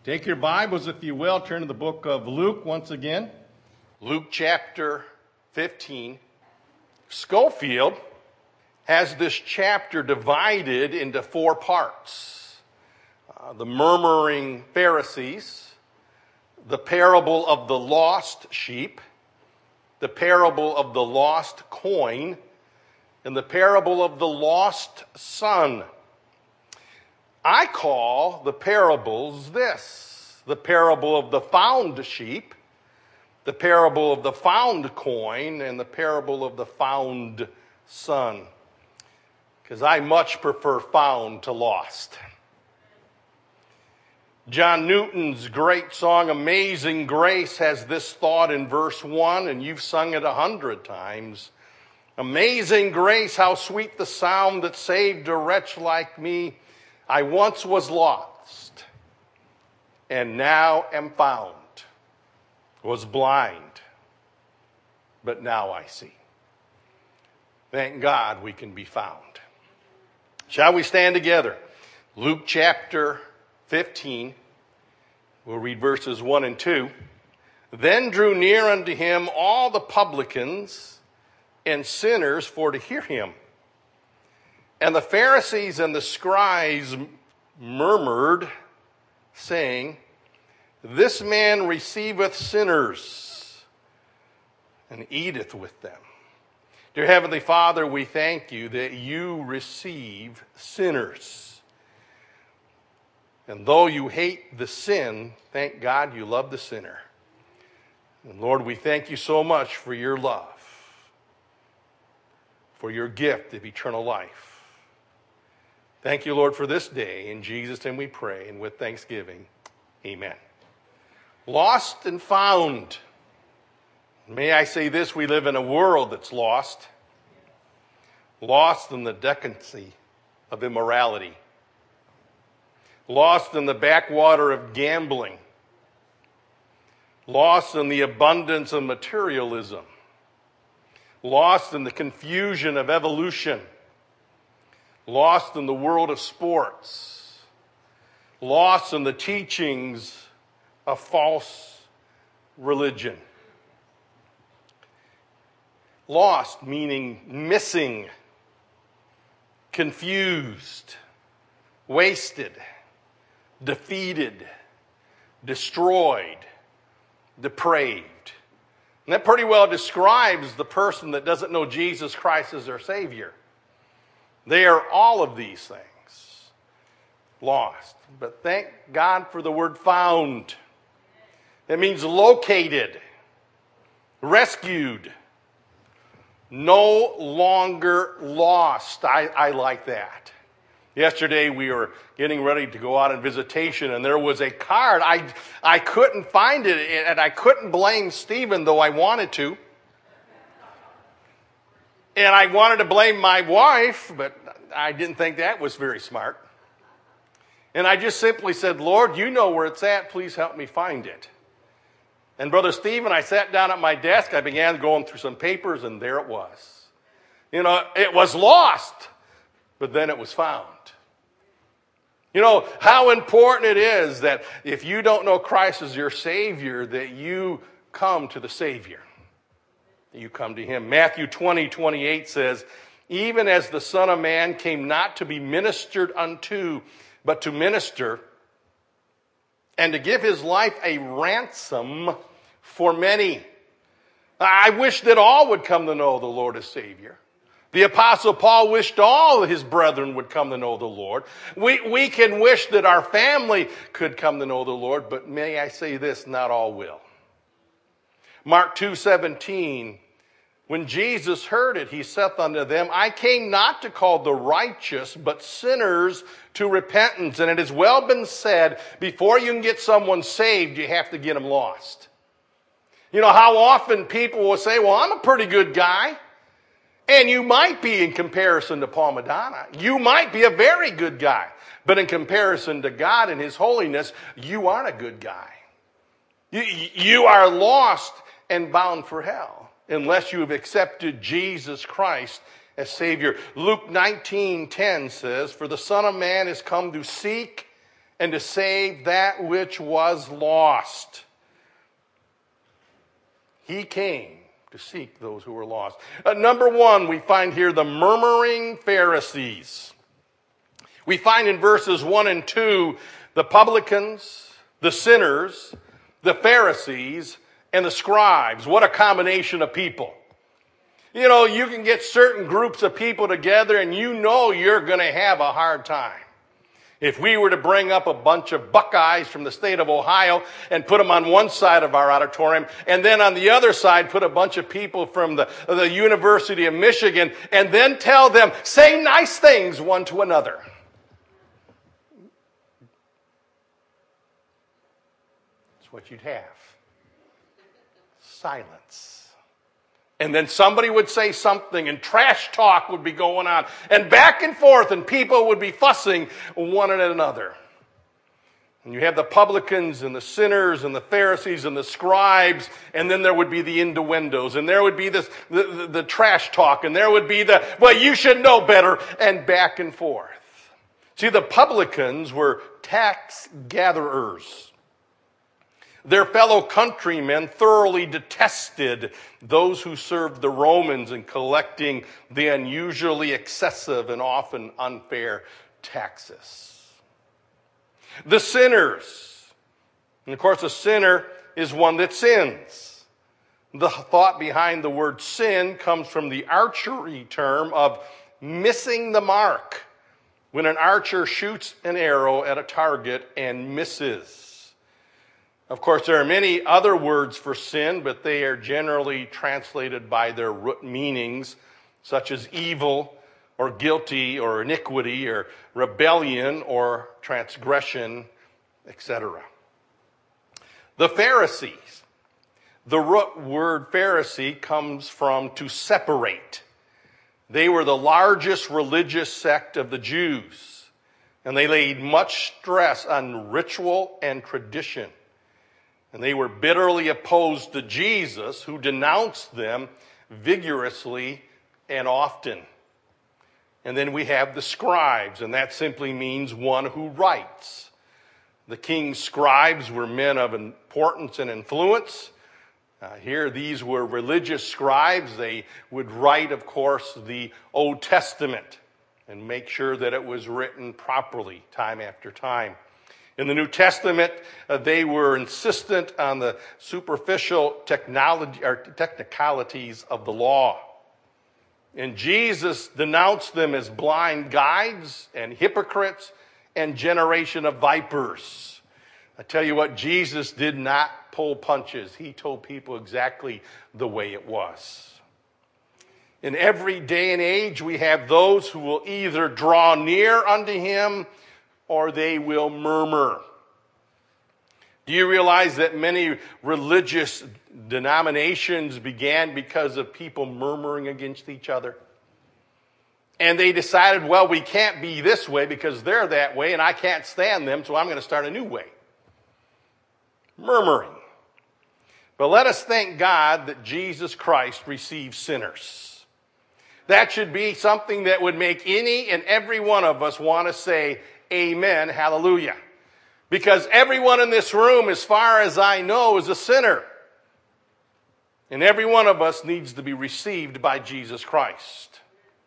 Take your Bibles, if you will, turn to the book of Luke once again. Luke chapter 15. Schofield has this chapter divided into four parts. The murmuring Pharisees, the parable of the lost sheep, the parable of the lost coin, and the parable of the lost son. I call the parables this: the parable of the found sheep, the parable of the found coin, and the parable of the found son. Because I much prefer found to lost. John Newton's great song, Amazing Grace, has this thought in verse 1, and you've sung it 100 times. Amazing grace, how sweet the sound that saved a wretch like me. I once was lost, and now am found. Was blind, but now I see. Thank God we can be found. Shall we stand together? Luke chapter 15. We'll read verses 1 and 2. Then drew near unto him all the publicans and sinners for to hear him. And the Pharisees and the scribes murmured, saying, This man receiveth sinners and eateth with them. Dear Heavenly Father, we thank you that you receive sinners. And though you hate the sin, thank God you love the sinner. And Lord, we thank you so much for your love, for your gift of eternal life. Thank you, Lord, for this day. In Jesus' name we pray, and with thanksgiving, amen. Lost and found. May I say this, we live in a world that's lost. Lost in the decency of immorality. Lost in the backwater of gambling. Lost in the abundance of materialism. Lost in the confusion of evolution. Lost in the world of sports. Lost in the teachings of false religion. Lost meaning missing, confused, wasted, defeated, destroyed, depraved. And that pretty well describes the person that doesn't know Jesus Christ as their Savior. They are all of these things. Lost. But thank God for the word found. It means located, rescued, no longer lost. I like that. Yesterday we were getting ready to go out on visitation, and there was a card. I couldn't find it, and I couldn't blame Stephen, though I wanted to. And I wanted to blame my wife, but I didn't think that was very smart. And I just simply said, Lord, you know where it's at. Please help me find it. And Brother Stephen, I sat down at my desk. I began going through some papers, and there it was. You know, it was lost, but then it was found. You know, how important it is that if you don't know Christ as your Savior, that you come to the Savior. You come to him. Matthew 20:28 says, Even as the Son of Man came not to be ministered unto, but to minister, and to give his life a ransom for many. I wish that all would come to know the Lord as Savior. The Apostle Paul wished all his brethren would come to know the Lord. We can wish that our family could come to know the Lord, but may I say this, not all will. Mark 2:17, when Jesus heard it, he saith unto them, I came not to call the righteous, but sinners to repentance. And it has well been said, before you can get someone saved, you have to get them lost. You know, how often people will say, well, I'm a pretty good guy. And you might be in comparison to Paul Madonna. You might be a very good guy. But in comparison to God and his holiness, you aren't a good guy. You are lost and bound for hell unless you have accepted Jesus Christ as Savior. Luke 19:10 says, For the Son of Man is come to seek and to save that which was lost. He came to seek those who were lost. Number one, we find here the murmuring Pharisees. We find in verses 1 and 2 the publicans, the sinners, the Pharisees, and the scribes. What a combination of people. You know, you can get certain groups of people together and you know you're going to have a hard time. If we were to bring up a bunch of Buckeyes from the state of Ohio and put them on one side of our auditorium, and then on the other side put a bunch of people from the University of Michigan, and then tell them, say nice things one to another. That's what you'd have. Silence. And then somebody would say something and trash talk would be going on and back and forth and people would be fussing one at another. And you have the publicans and the sinners and the Pharisees and the scribes, and then there would be the innuendos, and there would be the trash talk, and there would be well, you should know better, and back and forth. See, the publicans were tax gatherers. Their fellow countrymen thoroughly detested those who served the Romans in collecting the unusually excessive and often unfair taxes. The sinners. And of course, a sinner is one that sins. The thought behind the word sin comes from the archery term of missing the mark, when an archer shoots an arrow at a target and misses. Of course, there are many other words for sin, but they are generally translated by their root meanings, such as evil or guilty or iniquity or rebellion or transgression, etc. The Pharisees. The root word Pharisee comes from to separate. They were the largest religious sect of the Jews, and they laid much stress on ritual and tradition. And they were bitterly opposed to Jesus, who denounced them vigorously and often. And then we have the scribes, and that simply means one who writes. The king's scribes were men of importance and influence. Here, these were religious scribes. They would write, of course, the Old Testament and make sure that it was written properly time after time. In the New Testament, they were insistent on the superficial technicalities of the law. And Jesus denounced them as blind guides and hypocrites and generation of vipers. I tell you what, Jesus did not pull punches. He told people exactly the way it was. In every day and age, we have those who will either draw near unto him or they will murmur. Do you realize that many religious denominations began because of people murmuring against each other? And they decided, well, we can't be this way because they're that way and I can't stand them, so I'm going to start a new way. Murmuring. But let us thank God that Jesus Christ receives sinners. That should be something that would make any and every one of us want to say, amen, hallelujah. Because everyone in this room, as far as I know, is a sinner. And every one of us needs to be received by Jesus Christ.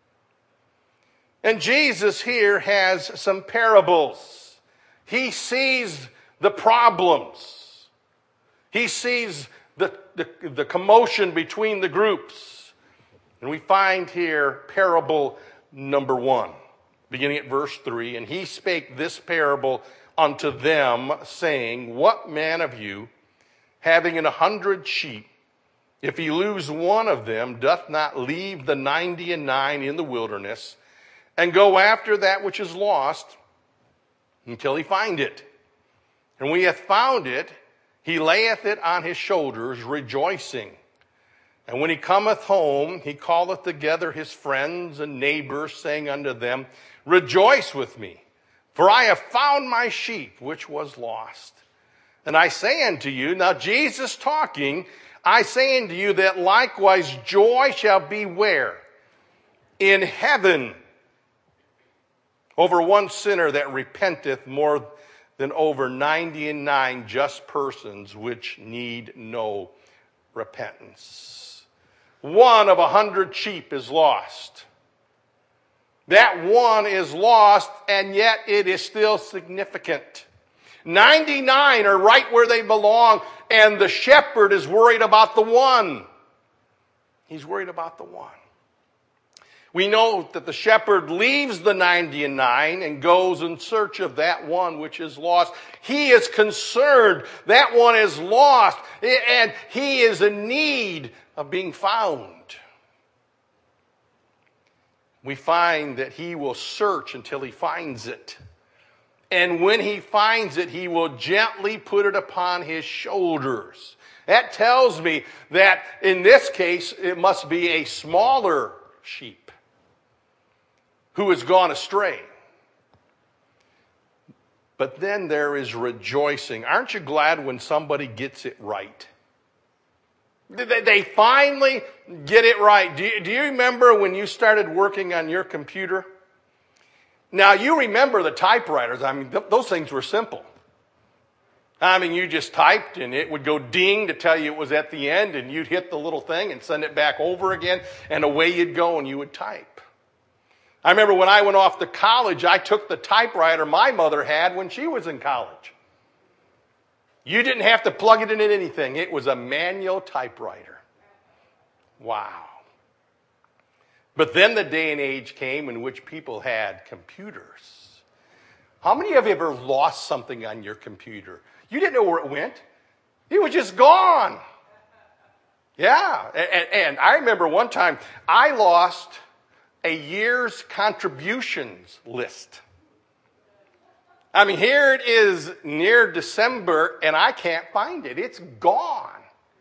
And Jesus here has some parables. He sees the problems. He sees the commotion between the groups. And we find here parable number 1. Beginning at verse 3, and he spake this parable unto them, saying, what man of you, having 100 sheep, if he lose one of them, doth not leave the 99 in the wilderness, and go after that which is lost, until he find it? And when he hath found it, he layeth it on his shoulders, rejoicing. And when he cometh home, he calleth together his friends and neighbors, saying unto them, rejoice with me, for I have found my sheep which was lost. And I say unto you, now Jesus talking, I say unto you that likewise joy shall be where? In heaven, over one sinner that repenteth more than over 99 just persons which need no repentance. 1 of 100 sheep is lost. That one is lost, and yet it is still significant. 99 are right where they belong, and the shepherd is worried about the one. He's worried about the one. We know that the shepherd leaves the 99 and goes in search of that one which is lost. He is concerned that one is lost, and he is in need of being found. We find that he will search until he finds it. And when he finds it, he will gently put it upon his shoulders. That tells me that in this case, it must be a smaller sheep who has gone astray. But then there is rejoicing. Aren't you glad when somebody gets it right? They finally get it right. Do you remember when you started working on your computer? Now, you remember the typewriters. I mean, those things were simple. I mean, you just typed and it would go ding to tell you it was at the end, and you'd hit the little thing and send it back over again, and away you'd go and you would type. I remember when I went off to college, I took the typewriter my mother had when she was in college. You didn't have to plug it in anything. It was a manual typewriter. Wow. But then the day and age came in which people had computers. How many of you ever lost something on your computer? You didn't know where it went. It was just gone. Yeah. And I remember one time I lost a year's contributions list. I mean, here it is near December, and I can't find it. It's gone.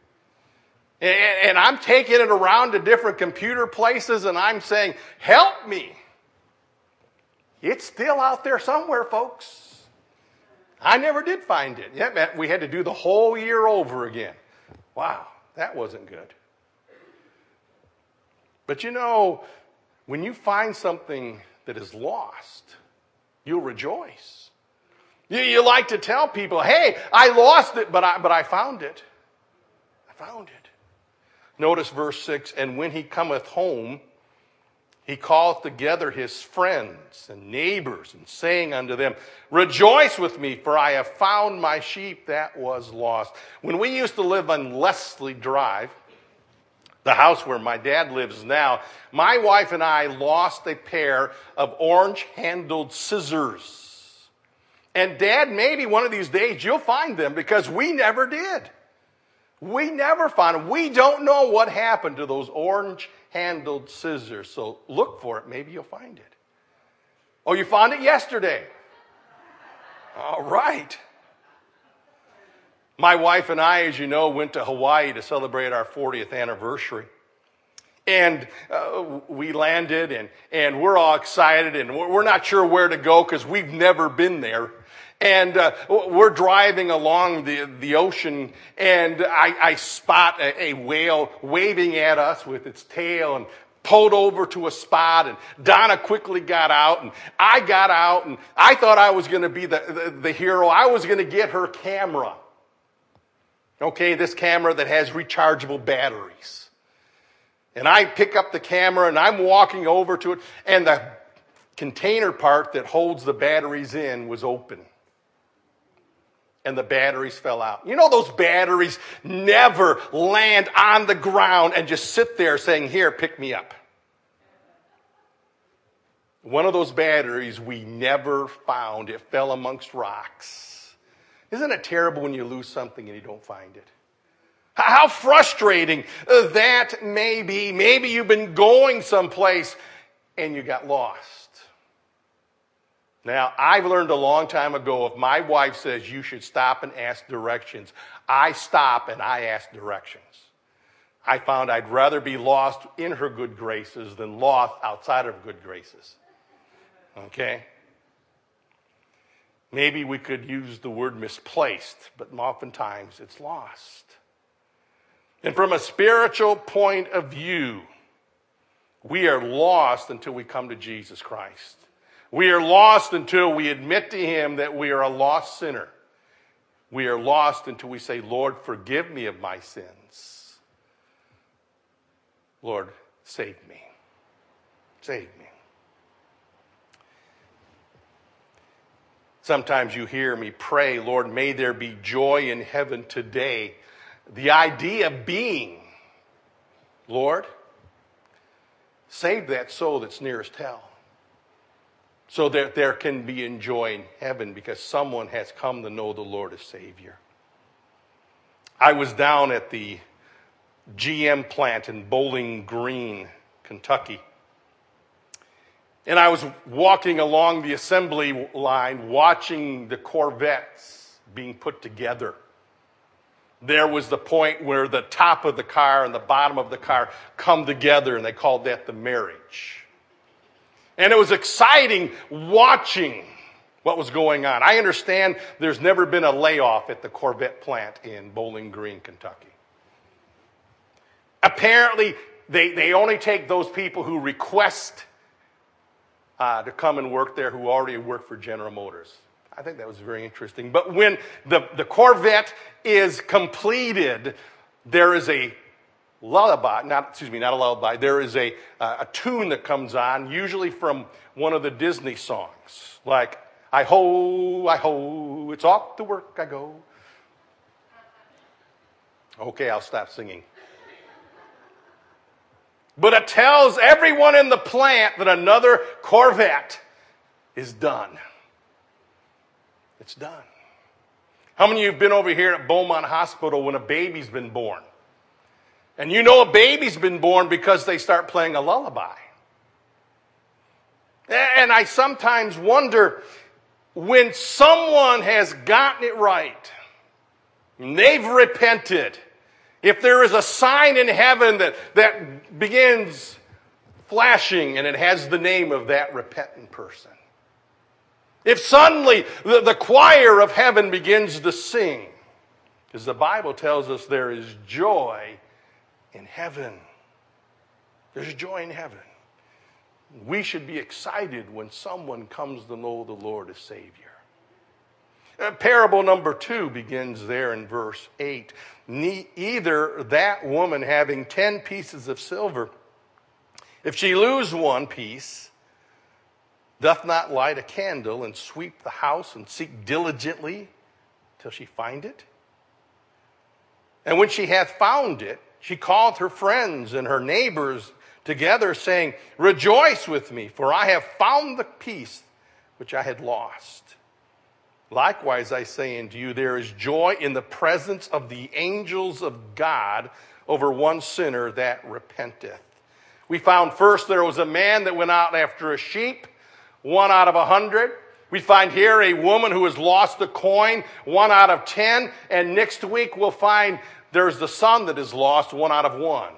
And I'm taking it around to different computer places, and I'm saying, help me. It's still out there somewhere, folks. I never did find it. Yeah, man, we had to do the whole year over again. Wow, that wasn't good. But you know, when you find something that is lost, you'll rejoice. You like to tell people, hey, I lost it, but I found it. I found it. Notice verse 6, and when he cometh home, he calleth together his friends and neighbors, and saying unto them, rejoice with me, for I have found my sheep that was lost. When we used to live on Leslie Drive, the house where my dad lives now, my wife and I lost a pair of orange-handled scissors. And Dad, maybe one of these days you'll find them, because we never did. We never found them. We don't know what happened to those orange-handled scissors. So look for it. Maybe you'll find it. Oh, you found it yesterday. All right. My wife and I, as you know, went to Hawaii to celebrate our 40th anniversary. And we landed, and we're all excited, and we're not sure where to go because we've never been there. And we're driving along the ocean, and I spot a whale waving at us with its tail, and pulled over to a spot, and Donna quickly got out, and I got out, and I thought I was going to be the hero. I was going to get her camera. Okay, this camera that has rechargeable batteries. And I pick up the camera, and I'm walking over to it, and the container part that holds the batteries in was open. And the batteries fell out. You know, those batteries never land on the ground and just sit there saying, here, pick me up. One of those batteries we never found. It fell amongst rocks. Isn't it terrible when you lose something and you don't find it? How frustrating that may be. Maybe you've been going someplace and you got lost. Now, I've learned a long time ago, if my wife says you should stop and ask directions, I stop and I ask directions. I found I'd rather be lost in her good graces than lost outside of good graces. Okay? Maybe we could use the word misplaced, but oftentimes it's lost. And from a spiritual point of view, we are lost until we come to Jesus Christ. We are lost until we admit to him that we are a lost sinner. We are lost until we say, Lord, forgive me of my sins. Lord, save me. Save me. Sometimes you hear me pray, Lord, may there be joy in heaven today. The idea being, Lord, save that soul that's nearest hell, so that there can be joy in heaven because someone has come to know the Lord as Savior. I was down at the GM plant in Bowling Green, Kentucky. And I was walking along the assembly line watching the Corvettes being put together. There was the point where the top of the car and the bottom of the car come together, and they called that the marriage. And it was exciting watching what was going on. I understand there's never been a layoff at the Corvette plant in Bowling Green, Kentucky. Apparently, they only take those people who request to come and work there who already work for General Motors. I think that was very interesting. But when the Corvette is completed, there is a lullaby, not a lullaby, there is a tune that comes on, usually from one of the Disney songs, like, I ho, it's off to work I go. Okay, I'll stop singing. But it tells everyone in the plant that another Corvette is done. It's done. How many of you have been over here at Beaumont Hospital when a baby's been born? And you know a baby's been born because they start playing a lullaby. And I sometimes wonder, when someone has gotten it right, and they've repented, if there is a sign in heaven that begins flashing and it has the name of that repentant person. If suddenly the choir of heaven begins to sing, because the Bible tells us there is joy in heaven. There's joy in heaven. We should be excited when someone comes to know the Lord as Savior. Parable number 2 begins there in verse 8. Either that woman having 10 pieces of silver, if she lose one piece, doth not light a candle and sweep the house and seek diligently till she find it? And when she hath found it, she calleth her friends and her neighbors together, saying, Rejoice with me, for I have found the piece which I had lost. Likewise, I say unto you, there is joy in the presence of the angels of God over one sinner that repenteth. We found first there was a man that went out after a sheep, 1 out of 100. We find here a woman who has lost a coin, 1 out of 10. And next week we'll find there's the son that is lost, 1 out of 1.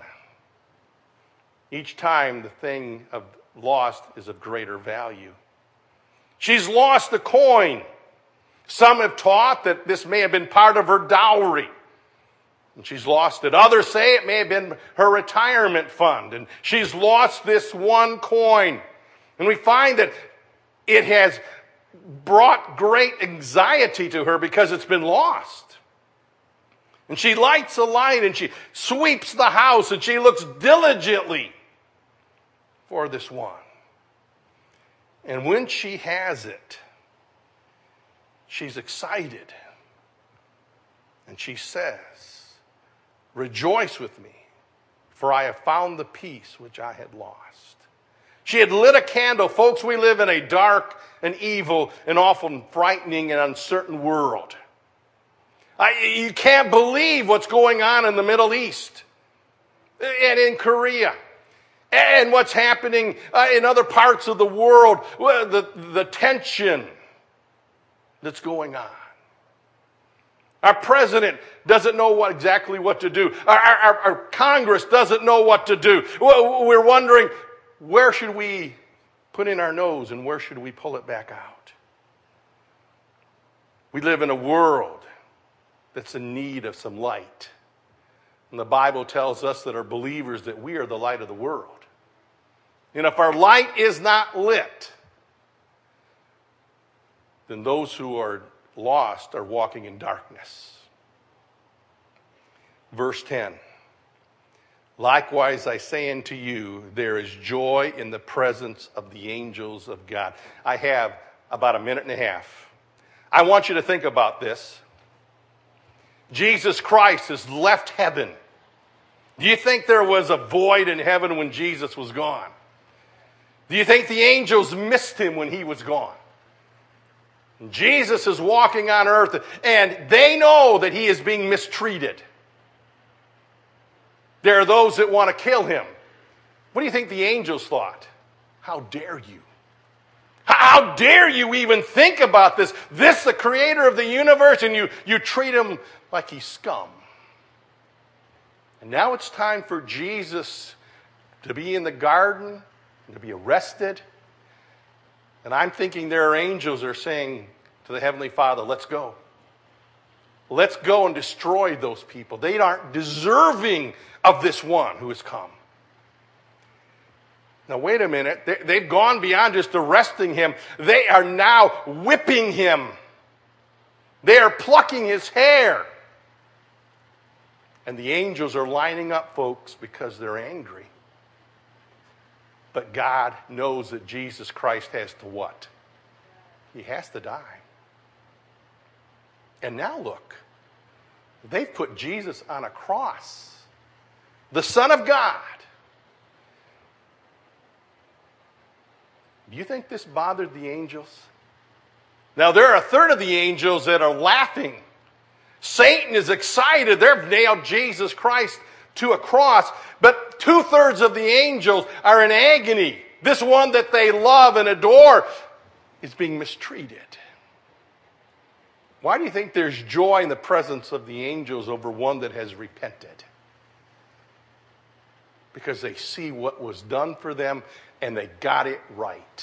Each time the thing of lost is of greater value. She's lost the coin. Some have taught that this may have been part of her dowry, and she's lost it. Others say it may have been her retirement fund, and she's lost this one coin. And we find that it has brought great anxiety to her because it's been lost. And she lights a light, and she sweeps the house, and she looks diligently for this one. And when she has it, she's excited. And she says, Rejoice with me, for I have found the piece which I had lost. She had lit a candle. Folks, we live in a dark and evil and often frightening and uncertain world. You can't believe what's going on in the Middle East and in Korea. And what's happening in other parts of the world, the tension that's going on. Our president doesn't know exactly what to do. Our Congress doesn't know what to do. We're wondering, where should we put in our nose and where should we pull it back out? We live in a world that's in need of some light. And the Bible tells us that our believers that we are the light of the world. And if our light is not lit, then those who are lost are walking in darkness. Verse 10. Likewise, I say unto you, there is joy in the presence of the angels of God. I have about a minute and a half. I want you to think about this. Jesus Christ has left heaven. Do you think there was a void in heaven when Jesus was gone? Do you think the angels missed him when he was gone? Jesus is walking on earth, and they know that he is being mistreated. There are those that want to kill him. What do you think the angels thought? How dare you? How dare you even think about this? This, the creator of the universe, and you treat him like he's scum. And now it's time for Jesus to be in the garden, and to be arrested. And I'm thinking there are angels that are saying to the Heavenly Father, let's go. Let's go and destroy those people. They aren't deserving of this one who has come. Now, wait a minute. They've gone beyond just arresting him. They are now whipping him. They are plucking his hair. And the angels are lining up, folks, because they're angry. But God knows that Jesus Christ has to what? He has to die. And now look, they've put Jesus on a cross. The Son of God. Do you think this bothered the angels? Now, there are a third of the angels that are laughing. Satan is excited. They've nailed Jesus Christ to a cross. But 2/3 of the angels are in agony. This one that they love and adore is being mistreated. Why do you think there's joy in the presence of the angels over one that has repented? Because they see what was done for them and they got it right.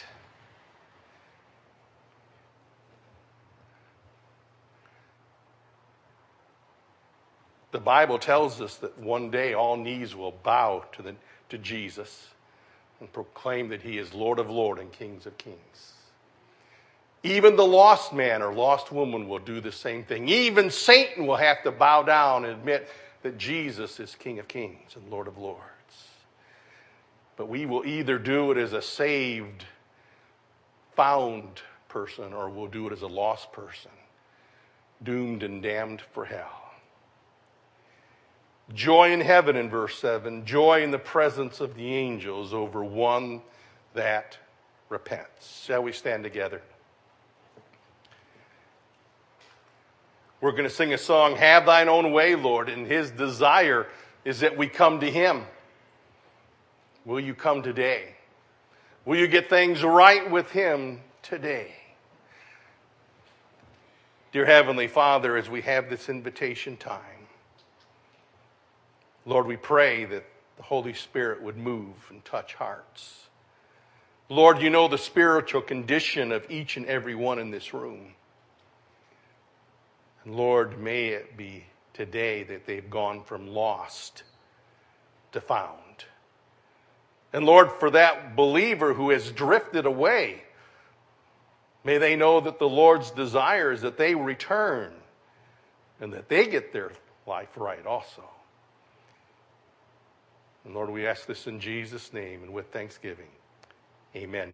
The Bible tells us that one day all knees will bow to Jesus and proclaim that he is Lord of Lords and King of Kings. Even the lost man or lost woman will do the same thing. Even Satan will have to bow down and admit that Jesus is King of Kings and Lord of Lords. But we will either do it as a saved, found person, or we'll do it as a lost person, doomed and damned for hell. Joy in heaven in verse 7, joy in the presence of the angels over one that repents. Shall we stand together? We're going to sing a song, Have Thine Own Way, Lord, and his desire is that we come to him. Will you come today? Will you get things right with him today? Dear Heavenly Father, as we have this invitation time, Lord, we pray that the Holy Spirit would move and touch hearts. Lord, you know the spiritual condition of each and every one in this room. And Lord, may it be today that they've gone from lost to found. And Lord, for that believer who has drifted away, may they know that the Lord's desire is that they return and that they get their life right also. And Lord, we ask this in Jesus' name and with thanksgiving. Amen.